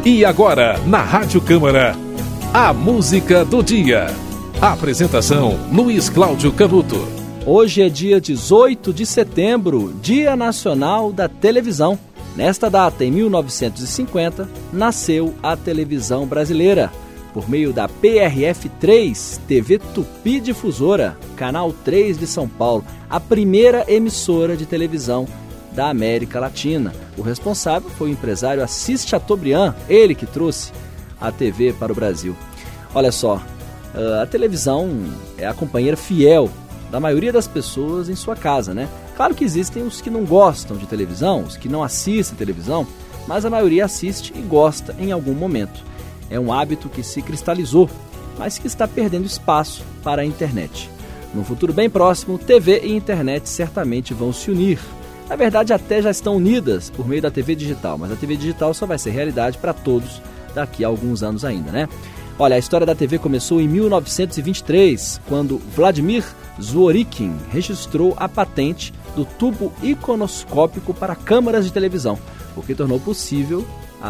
E agora, na Rádio Câmara, a música do dia. Apresentação, Luiz Cláudio Canuto. Hoje é dia 18 de setembro, Dia Nacional da Televisão. Nesta data, em 1950, nasceu a televisão brasileira. Por meio da PRF3, TV Tupi Difusora, Canal 3 de São Paulo, a primeira emissora de televisão da América Latina. O responsável foi o empresário Assis Chateaubriand, ele que trouxe a TV para o Brasil. Olha só, a televisão é a companheira fiel da maioria das pessoas em sua casa, né? Claro que existem os que não gostam de televisão, os que não assistem televisão, mas a maioria assiste e gosta em algum momento. É um hábito que se cristalizou, mas que está perdendo espaço para a internet. No futuro bem próximo, TV e internet certamente vão se unir. Na verdade, até já estão unidas por meio da TV digital, mas a TV digital só vai ser realidade para todos daqui a alguns anos ainda, né? Olha, a história da TV começou em 1923, quando Vladimir Zworykin registrou a patente do tubo iconoscópico para câmaras de televisão, o que tornou possível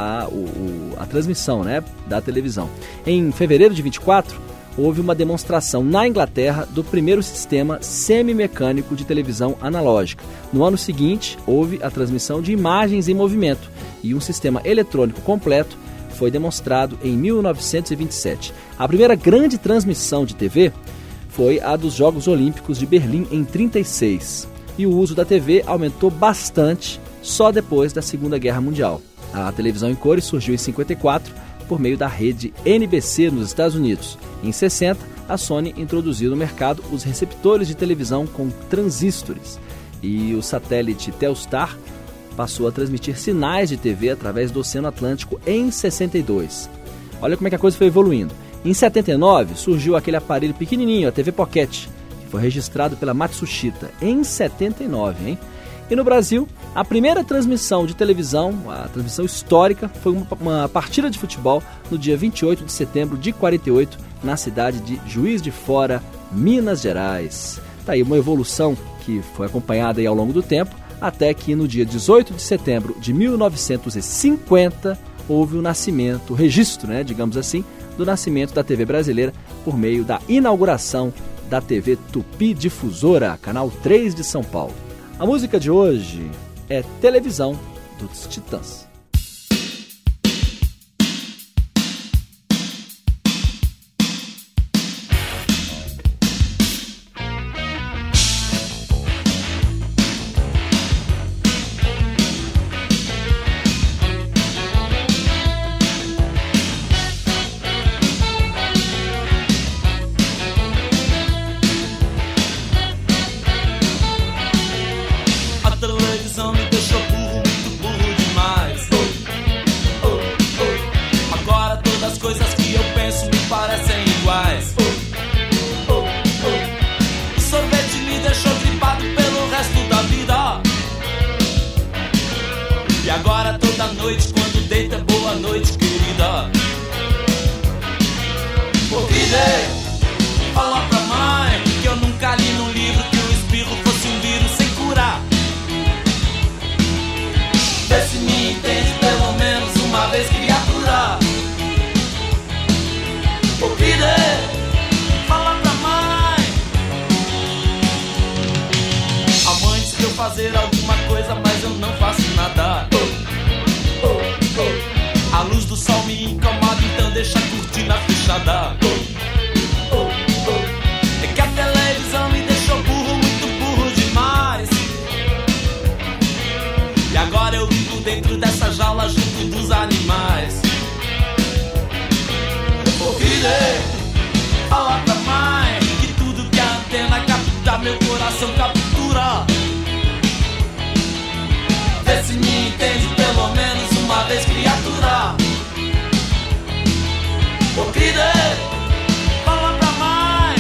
a transmissão, né, da televisão. Em fevereiro de 24, houve uma demonstração na Inglaterra do primeiro sistema semimecânico de televisão analógica. No ano seguinte, houve a transmissão de imagens em movimento e um sistema eletrônico completo foi demonstrado em 1927. A primeira grande transmissão de TV foi a dos Jogos Olímpicos de Berlim em 36. E o uso da TV aumentou bastante só depois da Segunda Guerra Mundial. A televisão em cores surgiu em 54 por meio da rede NBC nos Estados Unidos. Em 60, a Sony introduziu no mercado os receptores de televisão com transistores. E o satélite Telstar passou a transmitir sinais de TV através do Oceano Atlântico em 62. Olha como é que a coisa foi evoluindo. Em 79, surgiu aquele aparelho pequenininho, a TV Pocket, que foi registrado pela Matsushita em 79, hein? E no Brasil, a primeira transmissão de televisão, a transmissão histórica, foi uma partida de futebol no dia 28 de setembro de 48, na cidade de Juiz de Fora, Minas Gerais. Tá aí uma evolução que foi acompanhada aí ao longo do tempo, até que no dia 18 de setembro de 1950 houve o nascimento, o registro, né, digamos assim, do nascimento da TV brasileira por meio da inauguração da TV Tupi Difusora, Canal 3 de São Paulo. A música de hoje é Televisão, dos Titãs. Me deixou burro, muito burro demais. Agora todas as coisas que eu penso me parecem iguais. O sorvete me deixou gripado pelo resto da vida. E agora toda noite quando deita, boa noite, querida. Queria falar pra mãe que eu nunca li no livro que o espirro fosse um vírus sem curar. Vê se me entende pelo menos uma vez, criatura. Vou querer falar pra mãe. A mãe disse que eu fazer alguma coisa, mas eu não faço nada. A luz do sol me incomoda, então deixa a cortina fechada. É que a televisão me deixou burro, muito burro demais. E agora eu vivo dentro dessa jaula junto dos animais. Vou querer falar pra mãe que tudo que a antena capta, meu coração captura. Vê se me entende pelo menos uma vez, criatura. Vou querer falar pra mãe.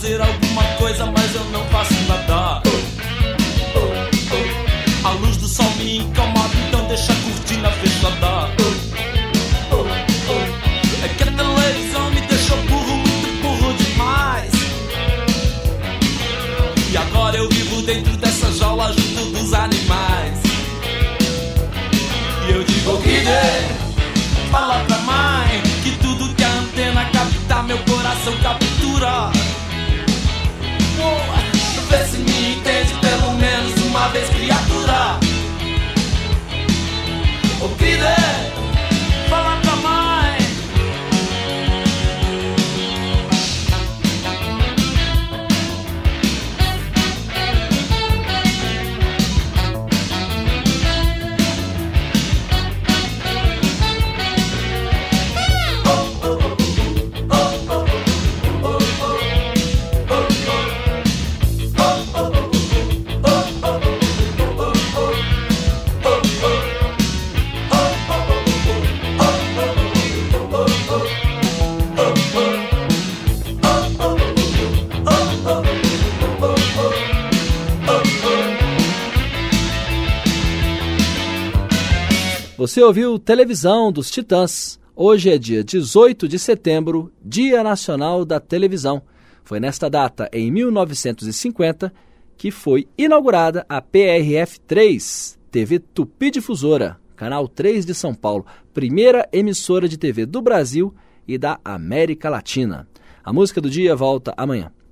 fazer alguma coisa, mas eu não faço nada. A luz do sol me incomoda, então deixa a cortina fechada. É que a televisão me deixou burro, muito burro demais. E agora eu vivo dentro dessa jaula junto dos animais. E eu digo que fala pra mãe que tudo que a antena capta, meu coração captura. Vê se me entende pelo menos uma vez, criatura. O que fala pra mãe. Você ouviu Televisão dos Titãs. Hoje é dia 18 de setembro, Dia Nacional da Televisão. Foi nesta data, em 1950, que foi inaugurada a PRF3, TV Tupi Difusora, Canal 3 de São Paulo, primeira emissora de TV do Brasil e da América Latina. A música do dia volta amanhã.